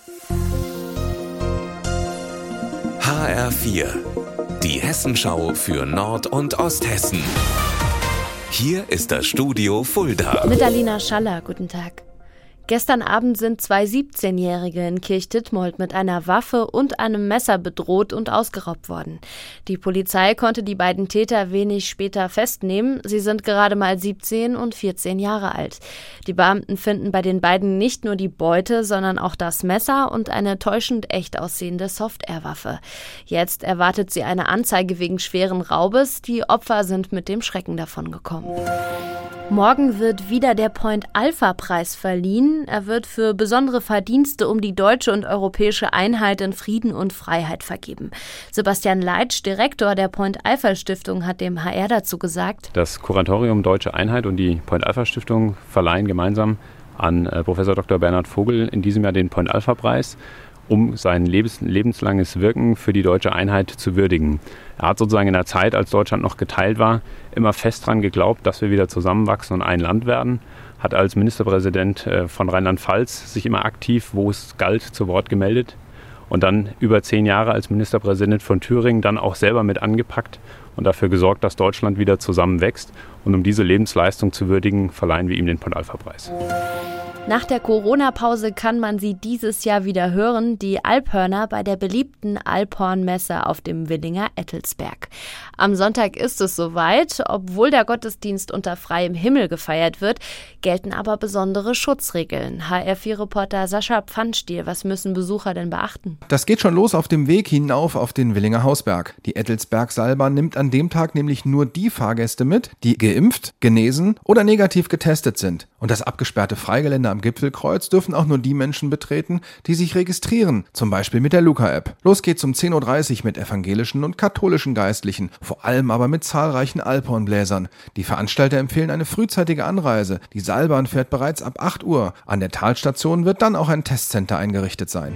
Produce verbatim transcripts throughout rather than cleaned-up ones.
H R vier, die Hessenschau für Nord- und Osthessen. Hier ist das Studio Fulda. Mit Alina Schaller, guten Tag. Gestern Abend sind zwei siebzehnjährige in Kirchdittmold mit einer Waffe und einem Messer bedroht und ausgeraubt worden. Die Polizei konnte die beiden Täter wenig später festnehmen. Sie sind gerade mal siebzehn und vierzehn Jahre alt. Die Beamten finden bei den beiden nicht nur die Beute, sondern auch das Messer und eine täuschend echt aussehende Soft-Air-Waffe. Jetzt erwartet sie eine Anzeige wegen schweren Raubes. Die Opfer sind mit dem Schrecken davongekommen. Morgen wird wieder der Point-Alpha-Preis verliehen. Er wird für besondere Verdienste um die deutsche und europäische Einheit in Frieden und Freiheit vergeben. Sebastian Leitsch, Direktor der Point-Alpha-Stiftung, hat dem H R dazu gesagt: Das Kuratorium Deutsche Einheit und die Point-Alpha-Stiftung verleihen gemeinsam an Professor Doktor Bernhard Vogel in diesem Jahr den Point-Alpha-Preis, um sein lebens- lebenslanges Wirken für die deutsche Einheit zu würdigen. Er hat sozusagen in der Zeit, als Deutschland noch geteilt war, immer fest daran geglaubt, dass wir wieder zusammenwachsen und ein Land werden. Hat als Ministerpräsident von Rheinland-Pfalz sich immer aktiv, wo es galt, zu Wort gemeldet. Und dann über zehn Jahre als Ministerpräsident von Thüringen dann auch selber mit angepackt und dafür gesorgt, dass Deutschland wieder zusammenwächst. Und um diese Lebensleistung zu würdigen, verleihen wir ihm den Point-Alpha-Preis. Nach der Corona-Pause kann man sie dieses Jahr wieder hören, die Alphörner bei der beliebten Alphornmesse auf dem Willinger Ettelsberg. Am Sonntag ist es soweit. Obwohl der Gottesdienst unter freiem Himmel gefeiert wird, gelten aber besondere Schutzregeln. H R vier Reporter Sascha Pfannstiel, was müssen Besucher denn beachten? Das geht schon los auf dem Weg hinauf auf den Willinger Hausberg. Die Ettelsberg-Seilbahn nimmt an dem Tag nämlich nur die Fahrgäste mit, die geimpft, genesen oder negativ getestet sind. Und das abgesperrte Freigelände am Gipfelkreuz dürfen auch nur die Menschen betreten, die sich registrieren, zum Beispiel mit der Luca-App. Los geht's um zehn Uhr dreißig mit evangelischen und katholischen Geistlichen, vor allem aber mit zahlreichen Alphornbläsern. Die Veranstalter empfehlen eine frühzeitige Anreise. Die Seilbahn fährt bereits ab acht Uhr. An der Talstation wird dann auch ein Testcenter eingerichtet sein.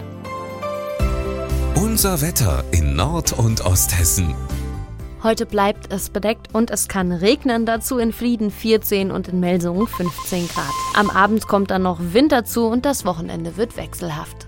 Unser Wetter in Nord- und Osthessen. Heute bleibt es bedeckt und es kann regnen, dazu in Flieden vierzehn und in Melsungen fünfzehn Grad. Am Abend kommt dann noch Wind dazu und das Wochenende wird wechselhaft.